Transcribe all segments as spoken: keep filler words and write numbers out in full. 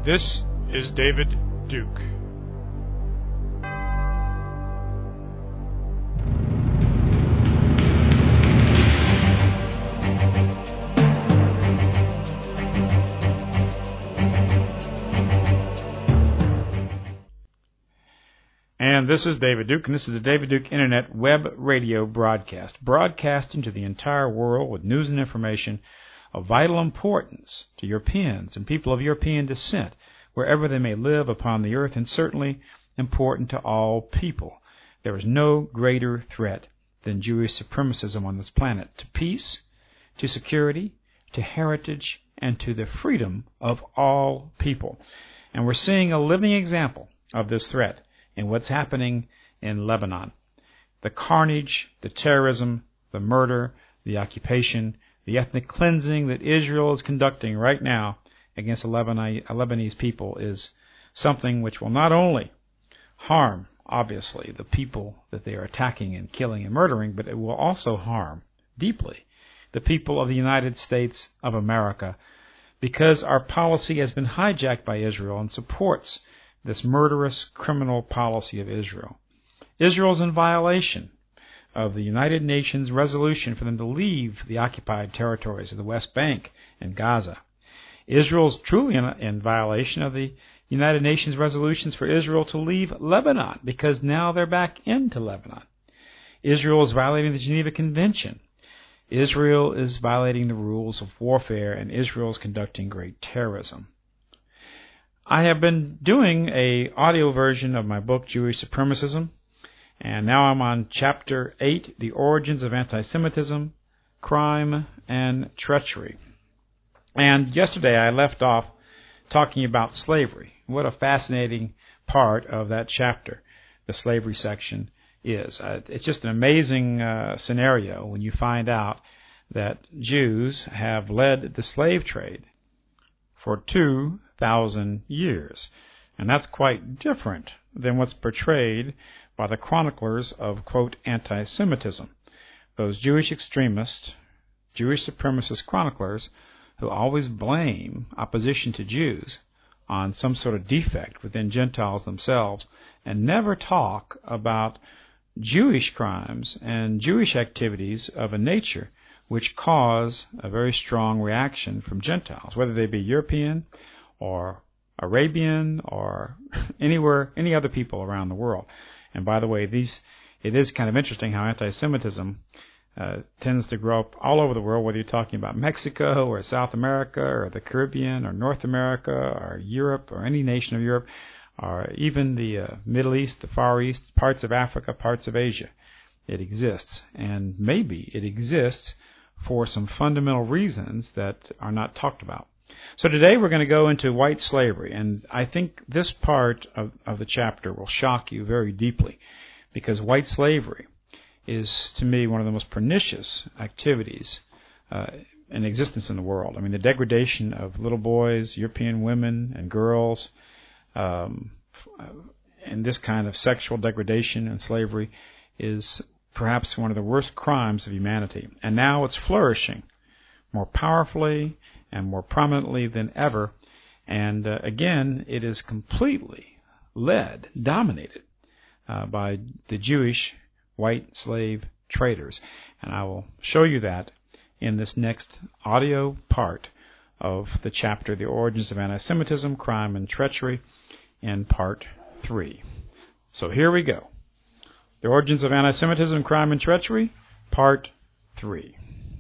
This is David Duke. And this is David Duke, and this is the David Duke Internet Web Radio Broadcast, broadcasting to the entire world with news and information of vital importance to Europeans and people of European descent, wherever they may live upon the earth, and certainly important to all people. There is no greater threat than Jewish supremacism on this planet, to peace, to security, to heritage, and to the freedom of all people. And we're seeing a living example of this threat in what's happening in Lebanon. The carnage, the terrorism, the murder, the occupation, the ethnic cleansing that Israel is conducting right now against the Lebanese people is something which will not only harm, obviously, the people that they are attacking and killing and murdering, but it will also harm deeply the people of the United States of America, because our policy has been hijacked by Israel and supports this murderous criminal policy of Israel. Israel is in violation of the United Nations resolution for them to leave the occupied territories of the West Bank and Gaza. Israel is truly in, in violation of the United Nations resolutions for Israel to leave Lebanon, because now they're back into Lebanon. Israel is violating the Geneva Convention. Israel is violating the rules of warfare, and Israel is conducting great terrorism. I have been doing a audio version of my book, Jewish Supremacism, and now I'm on Chapter eight, The Origins of Anti-Semitism, Crime, and Treachery. And yesterday I left off talking about slavery. What a fascinating part of that chapter the slavery section is. Uh, it's just an amazing uh, scenario when you find out that Jews have led the slave trade for two thousand years. And that's quite different than what's portrayed by the chroniclers of, quote, anti-Semitism. Those Jewish extremists, Jewish supremacist chroniclers, who always blame opposition to Jews on some sort of defect within Gentiles themselves, and never talk about Jewish crimes and Jewish activities of a nature which cause a very strong reaction from Gentiles, whether they be European or Arabian or anywhere, any other people around the world. And by the way, these it is kind of interesting how anti-Semitism uh, tends to grow up all over the world, whether you're talking about Mexico or South America or the Caribbean or North America or Europe or any nation of Europe, or even the uh, Middle East, the Far East, parts of Africa, parts of Asia. It exists, and maybe it exists for some fundamental reasons that are not talked about. So today we're going to go into white slavery, and I think this part of, of the chapter will shock you very deeply, because white slavery is, to me, one of the most pernicious activities uh, in existence in the world. I mean, the degradation of little boys, European women and girls, um, and this kind of sexual degradation and slavery is perhaps one of the worst crimes of humanity. And now it's flourishing more powerfully and more prominently than ever. And uh, again, it is completely led, dominated uh, by the Jewish white slave traders. And I will show you that in this next audio part of the chapter, The Origins of Anti-Semitism, Crime, and Treachery, in part three. So here we go. The Origins of Anti-Semitism, Crime, and Treachery, part three.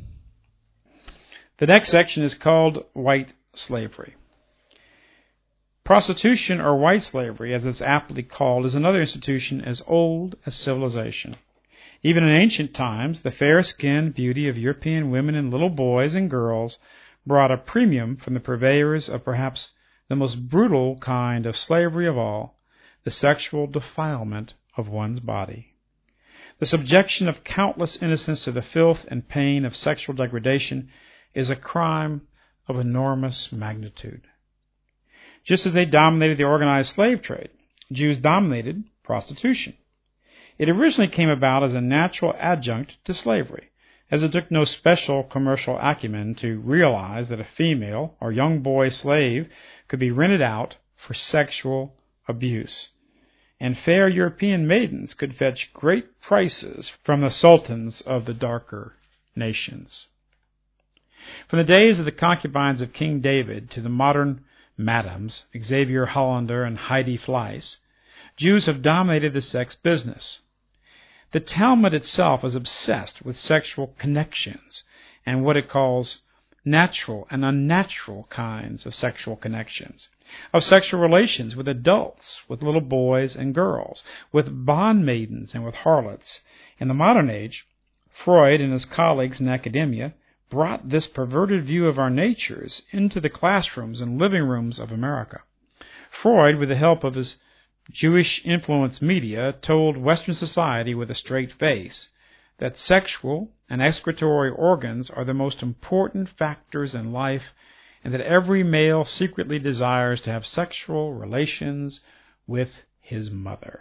The next section is called White Slavery. Prostitution, or white slavery, as it's aptly called, is another institution as old as civilization. Even in ancient times, the fair-skinned beauty of European women and little boys and girls brought a premium from the purveyors of perhaps the most brutal kind of slavery of all, the sexual defilement of one's body. The subjection of countless innocents to the filth and pain of sexual degradation is a crime of enormous magnitude. Just as they dominated the organized slave trade, Jews dominated prostitution. It originally came about as a natural adjunct to slavery, as it took no special commercial acumen to realize that a female or young boy slave could be rented out for sexual abuse, and fair European maidens could fetch great prices from the sultans of the darker nations. From the days of the concubines of King David to the modern madams, Xavier Hollander and Heidi Fleiss, Jews have dominated the sex business. The Talmud itself is obsessed with sexual connections and what it calls natural and unnatural kinds of sexual connections, of sexual relations with adults, with little boys and girls, with bondmaidens and with harlots. In the modern age, Freud and his colleagues in academia brought this perverted view of our natures into the classrooms and living rooms of America. Freud, with the help of his Jewish-influenced media, told Western society with a straight face that sexual and excretory organs are the most important factors in life, and that every male secretly desires to have sexual relations with his mother.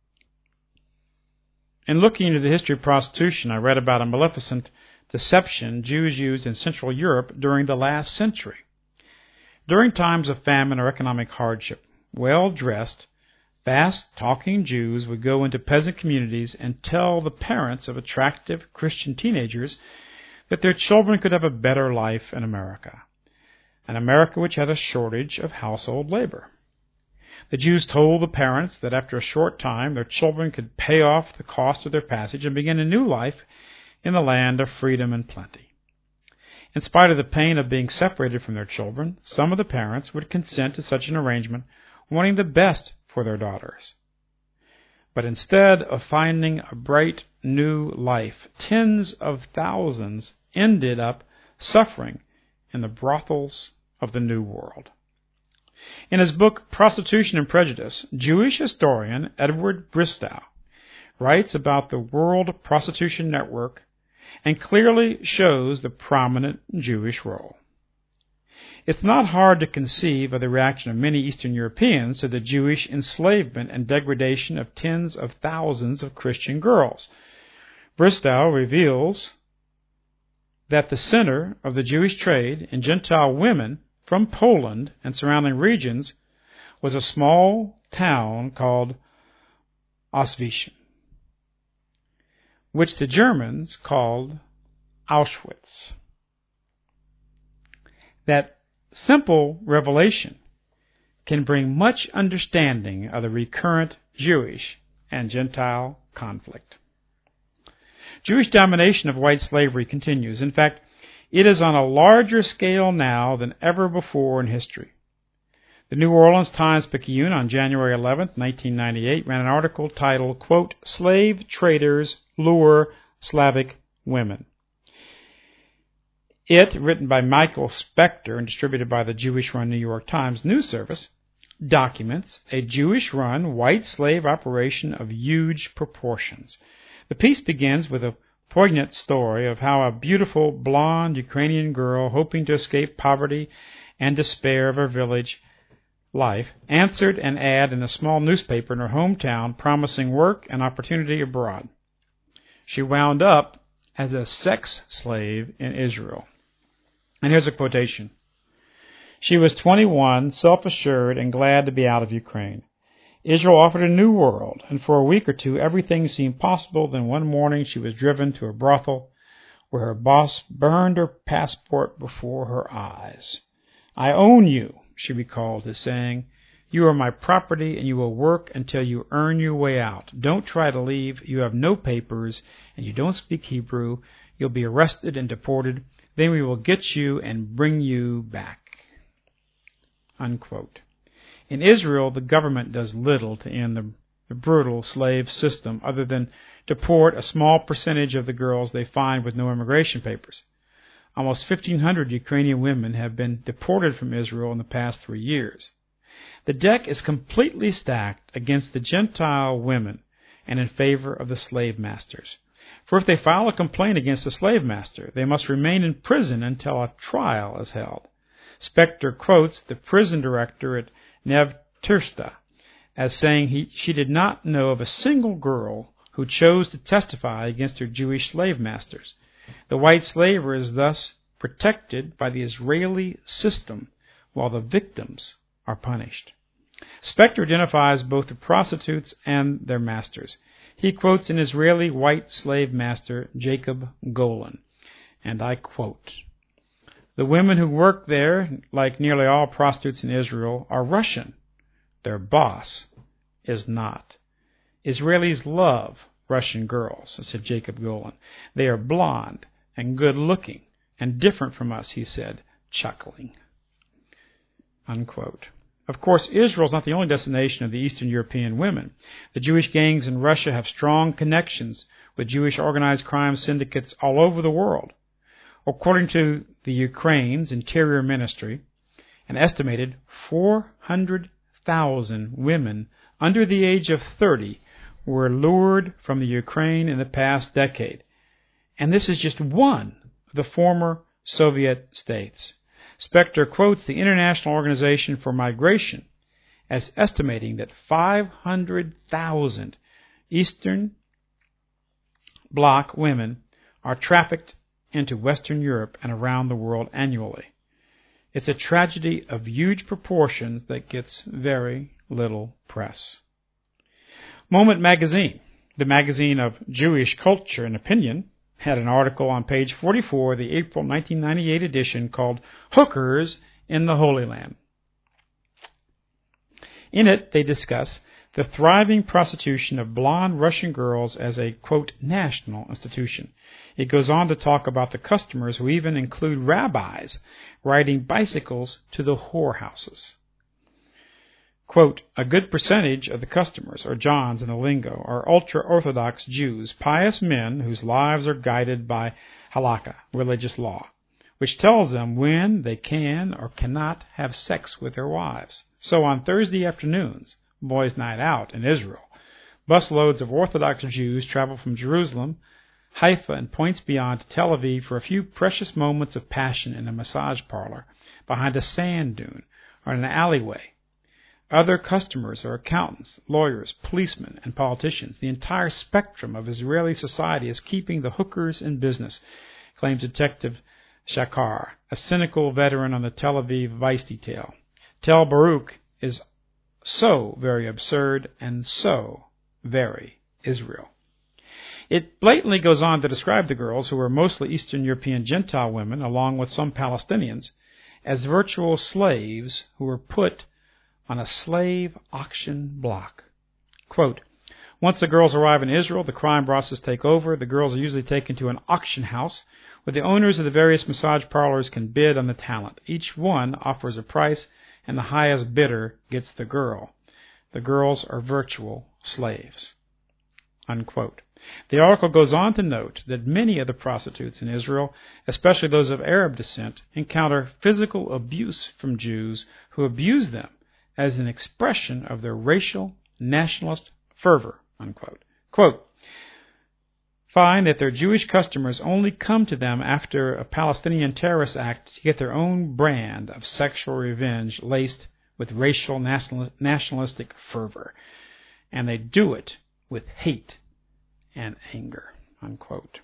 In looking into the history of prostitution, I read about a maleficent deception Jews used in Central Europe during the last century. During times of famine or economic hardship, well-dressed, fast-talking Jews would go into peasant communities and tell the parents of attractive Christian teenagers that their children could have a better life in America, an America which had a shortage of household labor. The Jews told the parents that after a short time their children could pay off the cost of their passage and begin a new life in the land of freedom and plenty. In spite of the pain of being separated from their children, some of the parents would consent to such an arrangement, wanting the best for their daughters. But instead of finding a bright new life, tens of thousands ended up suffering in the brothels of the New World. In his book Prostitution and Prejudice, Jewish historian Edward Bristow writes about the World Prostitution Network and clearly shows the prominent Jewish role. It's not hard to conceive of the reaction of many Eastern Europeans to the Jewish enslavement and degradation of tens of thousands of Christian girls. Bristow reveals that the center of the Jewish trade in Gentile women from Poland and surrounding regions was a small town called Oswiecim, which the Germans called Auschwitz. That simple revelation can bring much understanding of the recurrent Jewish and Gentile conflict. Jewish domination of white slavery continues. In fact, it is on a larger scale now than ever before in history. The New Orleans Times-Picayune on January eleventh, nineteen ninety-eight, ran an article titled, quote, "Slave Traders Lure Slavic Women." It, written by Michael Spector and distributed by the Jewish-run New York Times News Service, documents a Jewish-run white slave operation of huge proportions. The piece begins with a poignant story of how a beautiful, blonde Ukrainian girl, hoping to escape poverty and despair of her village life, answered an ad in a small newspaper in her hometown promising work and opportunity abroad. She wound up as a sex slave in Israel. And here's a quotation. She was twenty-one, self-assured, and glad to be out of Ukraine. Israel offered a new world, and for a week or two everything seemed possible. Then one morning she was driven to a brothel where her boss burned her passport before her eyes. "I own you," she recalled his saying. "You are my property, and you will work until you earn your way out. Don't try to leave. You have no papers, and you don't speak Hebrew. You'll be arrested and deported. Then we will get you and bring you back." Unquote. In Israel, the government does little to end the, the brutal slave system other than deport a small percentage of the girls they find with no immigration papers. Almost fifteen hundred Ukrainian women have been deported from Israel in the past three years. The deck is completely stacked against the Gentile women and in favor of the slave masters. For if they file a complaint against the slave master, they must remain in prison until a trial is held. Spector quotes the prison director at Neve Tirsta as saying he, she did not know of a single girl who chose to testify against her Jewish slave masters. The white slaver is thus protected by the Israeli system, while the victims are punished. Spector identifies both the prostitutes and their masters. He quotes an Israeli white slave master, Jacob Golan, and I quote, "The women who work there, like nearly all prostitutes in Israel, are Russian. Their boss is not. Israelis love Russian girls," said Jacob Golan. "They are blonde and good-looking and different from us," he said, chuckling. Unquote. Of course, Israel is not the only destination of the Eastern European women. The Jewish gangs in Russia have strong connections with Jewish organized crime syndicates all over the world. According to the Ukraine's Interior Ministry, an estimated four hundred thousand women under the age of thirty were lured from the Ukraine in the past decade. And this is just one of the former Soviet states. Spector quotes the International Organization for Migration as estimating that five hundred thousand Eastern Bloc women are trafficked into Western Europe and around the world annually. It's a tragedy of huge proportions that gets very little press. Moment Magazine, the magazine of Jewish culture and opinion, had an article on page forty-four of the April nineteen ninety-eight edition called Hookers in the Holy Land. In it, they discuss the thriving prostitution of blonde Russian girls as a, quote, national institution. It goes on to talk about the customers who even include rabbis riding bicycles to the whorehouses. Quote, "A good percentage of the customers, or Johns in the lingo, are ultra-Orthodox Jews, pious men whose lives are guided by halakha, religious law, which tells them when they can or cannot have sex with their wives. So on Thursday afternoons, boys' night out in Israel, busloads of Orthodox Jews travel from Jerusalem, Haifa, and points beyond to Tel Aviv for a few precious moments of passion in a massage parlor, behind a sand dune, or in an alleyway. Other customers are accountants, lawyers, policemen, and politicians. The entire spectrum of Israeli society is keeping the hookers in business," claims Detective Shakar, a cynical veteran on the Tel Aviv Vice Detail. Tel Baruch is so very absurd and so very Israel. It blatantly goes on to describe the girls, who are mostly Eastern European Gentile women, along with some Palestinians, as virtual slaves who were put on a slave auction block. Quote, "Once the girls arrive in Israel, the crime bosses take over. The girls are usually taken to an auction house where the owners of the various massage parlors can bid on the talent. Each one offers a price, and the highest bidder gets the girl. The girls are virtual slaves." Unquote. The article goes on to note that many of the prostitutes in Israel, especially those of Arab descent, encounter physical abuse from Jews who abuse them as an expression of their racial nationalist fervor. Unquote. Quote, "Find that their Jewish customers only come to them after a Palestinian terrorist act to get their own brand of sexual revenge laced with racial nationalistic fervor, and they do it with hate and anger." Unquote.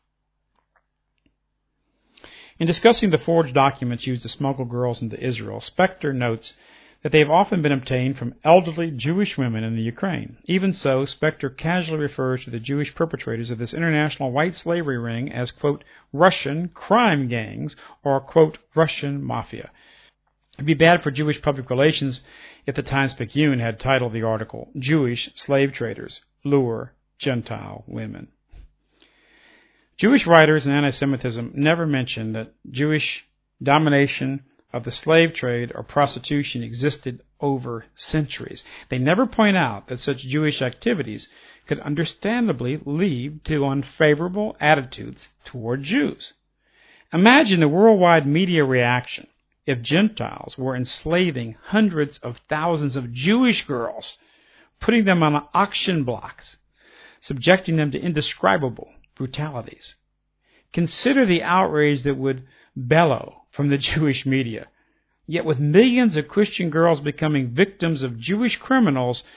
In discussing the forged documents used to smuggle girls into Israel, Spector notes that they have often been obtained from elderly Jewish women in the Ukraine. Even so, Spector casually refers to the Jewish perpetrators of this international white slavery ring as, quote, "Russian crime gangs," or, quote, "Russian mafia." It would be bad for Jewish public relations if the Times-Picayune had titled the article, "Jewish Slave Traders Lure Gentile Women." Jewish writers and anti-Semitism never mention that Jewish domination of the slave trade or prostitution existed over centuries. They never point out that such Jewish activities could understandably lead to unfavorable attitudes toward Jews. Imagine the worldwide media reaction if Gentiles were enslaving hundreds of thousands of Jewish girls, putting them on auction blocks, subjecting them to indescribable brutalities. Consider the outrage that would bellow from the Jewish media. Yet with millions of Christian girls becoming victims of Jewish criminals,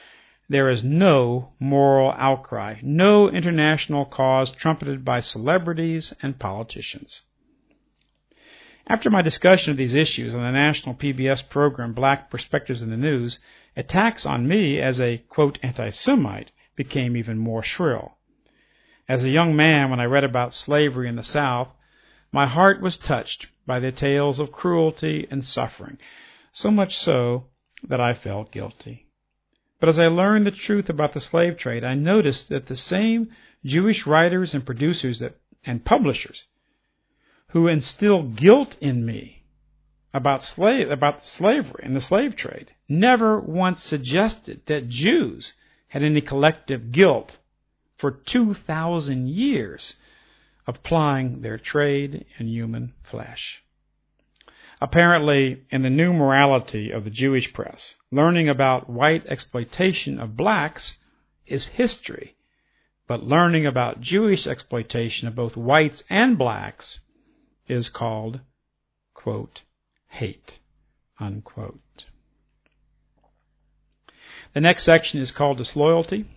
there is no moral outcry, no international cause trumpeted by celebrities and politicians. After my discussion of these issues on the national P B S program Black Perspectives in the News, attacks on me as a, quote, anti-Semite became even more shrill. As a young man, when I read about slavery in the South, my heart was touched by the tales of cruelty and suffering, so much so that I felt guilty. But as I learned the truth about the slave trade, I noticed that the same Jewish writers and producers that, and publishers who instilled guilt in me about slave about slavery and the slave trade never once suggested that Jews had any collective guilt for two thousand years of plying their trade in human flesh. Apparently, in the new morality of the Jewish press, learning about white exploitation of blacks is history, but learning about Jewish exploitation of both whites and blacks is called, quote, hate, unquote. The next section is called disloyalty.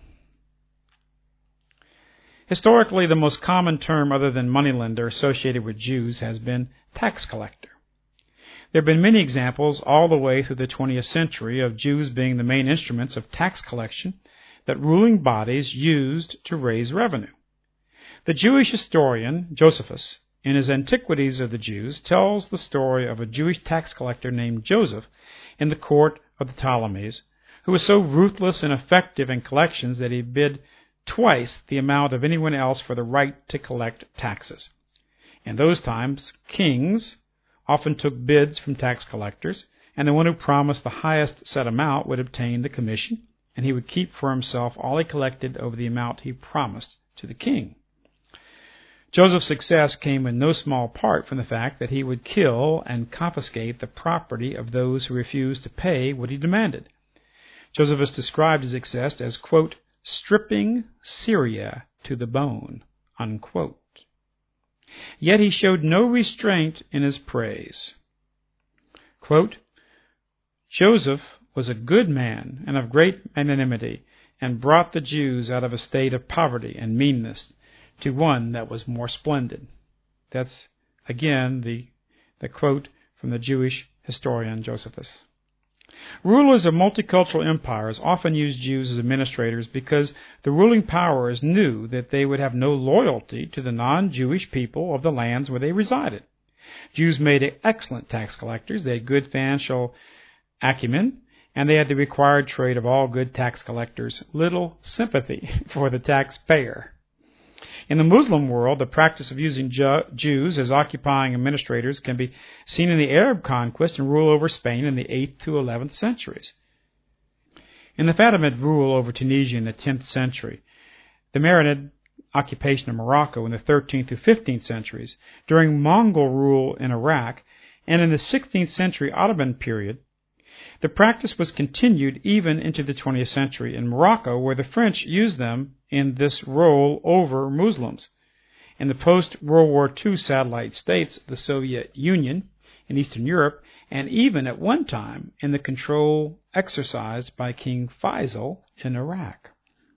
Historically, the most common term other than moneylender associated with Jews has been tax collector. There have been many examples all the way through the twentieth century of Jews being the main instruments of tax collection that ruling bodies used to raise revenue. The Jewish historian Josephus, in his Antiquities of the Jews, tells the story of a Jewish tax collector named Joseph in the court of the Ptolemies, who was so ruthless and effective in collections that he bid twice the amount of anyone else for the right to collect taxes. In those times, kings often took bids from tax collectors, and the one who promised the highest set amount would obtain the commission, and he would keep for himself all he collected over the amount he promised to the king. Joseph's success came in no small part from the fact that he would kill and confiscate the property of those who refused to pay what he demanded. Josephus described his success as, quote, stripping Syria to the bone, unquote. Yet he showed no restraint in his praise. Quote, Joseph was a good man and of great magnanimity, and brought the Jews out of a state of poverty and meanness to one that was more splendid. That's, again, the, the quote from the Jewish historian Josephus. Rulers of multicultural empires often use Jews as administrators because the ruling powers knew that they would have no loyalty to the non-Jewish people of the lands where they resided. Jews made excellent tax collectors. They had good financial acumen, and they had the required trait of all good tax collectors, little sympathy for the taxpayer. In the Muslim world, the practice of using Ju- Jews as occupying administrators can be seen in the Arab conquest and rule over Spain in the eighth to eleventh centuries. In the Fatimid rule over Tunisia in the tenth century, the Marinid occupation of Morocco in the thirteenth to fifteenth centuries, during Mongol rule in Iraq, and in the sixteenth century Ottoman period, the practice was continued even into the twentieth century in Morocco, where the French used them in this role over Muslims. In the post-World War Two satellite states, the Soviet Union in Eastern Europe, and even at one time in the control exercised by King Faisal in Iraq.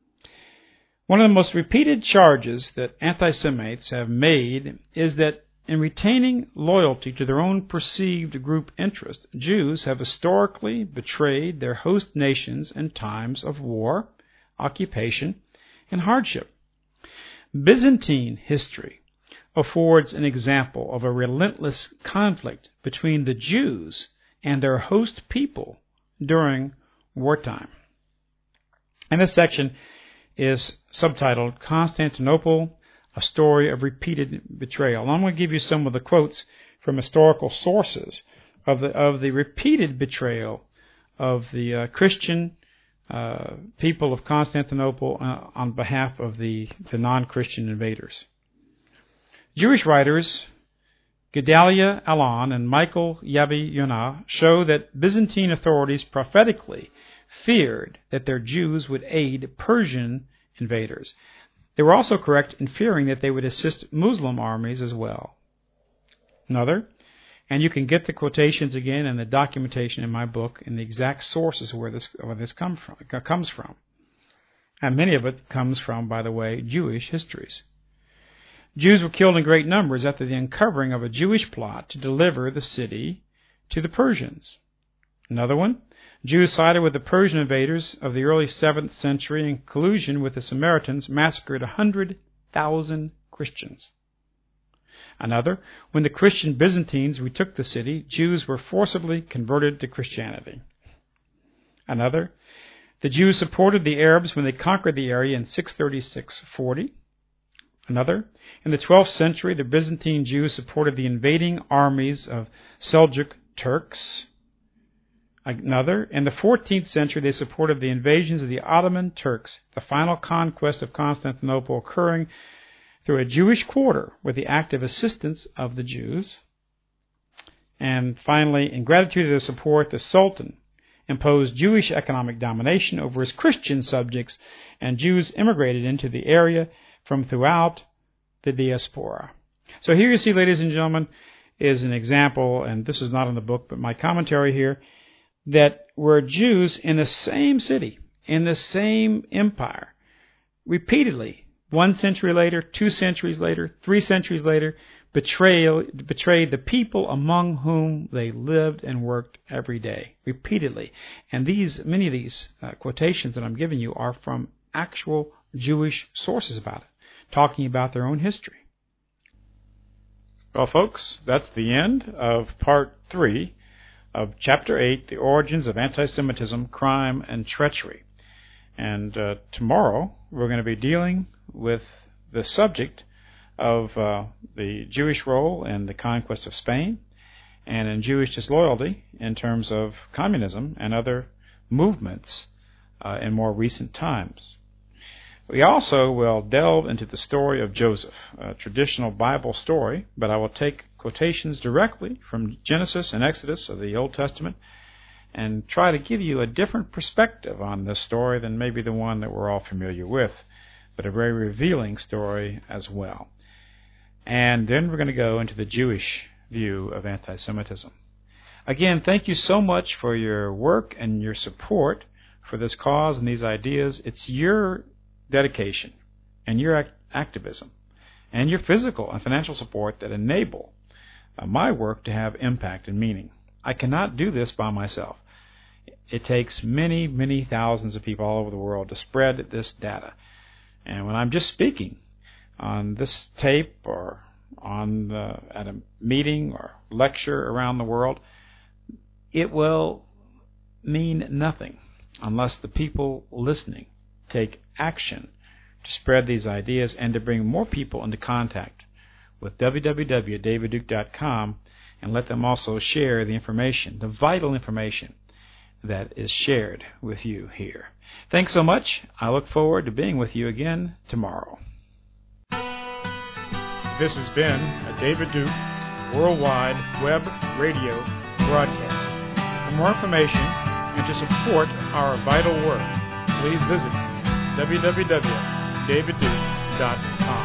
One of the most repeated charges that anti-Semites have made is that in retaining loyalty to their own perceived group interest, Jews have historically betrayed their host nations in times of war, occupation, and hardship. Byzantine history affords an example of a relentless conflict between the Jews and their host people during wartime. And this section is subtitled Constantinople, a story of repeated betrayal. And I'm going to give you some of the quotes from historical sources of the of the repeated betrayal of the uh, Christian uh, people of Constantinople uh, on behalf of the, the non-Christian invaders. Jewish writers Gedalia Alon and Michael Yavi Yonah show that Byzantine authorities prophetically feared that their Jews would aid Persian invaders. They were also correct in fearing that they would assist Muslim armies as well. Another, and you can get the quotations again and the documentation in my book and the exact sources where this where this come from, comes from. And many of it comes from, by the way, Jewish histories. Jews were killed in great numbers after the uncovering of a Jewish plot to deliver the city to the Persians. Another one, Jews sided with the Persian invaders of the early seventh century in collusion with the Samaritans massacred one hundred thousand Christians. Another, when the Christian Byzantines retook the city, Jews were forcibly converted to Christianity. Another, the Jews supported the Arabs when they conquered the area in six thirty-six forty. Another, in the twelfth century, the Byzantine Jews supported the invading armies of Seljuk Turks. Another, in the fourteenth century, they supported the invasions of the Ottoman Turks, the final conquest of Constantinople occurring through a Jewish quarter with the active assistance of the Jews. And finally, in gratitude to their support, the Sultan imposed Jewish economic domination over his Christian subjects, and Jews immigrated into the area from throughout the diaspora. So here you see, ladies and gentlemen, is an example, and this is not in the book, but my commentary here, that were Jews in the same city, in the same empire, repeatedly, one century later, two centuries later, three centuries later, betrayed, betrayed the people among whom they lived and worked every day, repeatedly. And these, many of these uh, quotations that I'm giving you are from actual Jewish sources about it, talking about their own history. Well, folks, that's the end of part three of Chapter eight, The Origins of Anti-Semitism, Crime, and Treachery. And uh, tomorrow we're going to be dealing with the subject of uh, the Jewish role in the conquest of Spain and in Jewish disloyalty in terms of communism and other movements uh, in more recent times. We also will delve into the story of Joseph, a traditional Bible story, but I will take quotations directly from Genesis and Exodus of the Old Testament and try to give you a different perspective on this story than maybe the one that we're all familiar with, but a very revealing story as well. And then we're going to go into the Jewish view of anti-Semitism. Again, thank you so much for your work and your support for this cause and these ideas. It's your dedication and your act- activism and your physical and financial support that enable uh, my work to have impact and meaning. I cannot do this by myself. It takes many, many thousands of people all over the world to spread this data. And when I'm just speaking on this tape or on the, at a meeting or lecture around the world, it will mean nothing unless the people listening take action to spread these ideas and to bring more people into contact with w w w dot david duke dot com and let them also share the information, the vital information that is shared with you here. Thanks so much. I look forward to being with you again tomorrow. This has been a David Duke Worldwide Web Radio broadcast. For more information and to support our vital work, please visit w w w dot david duke dot com.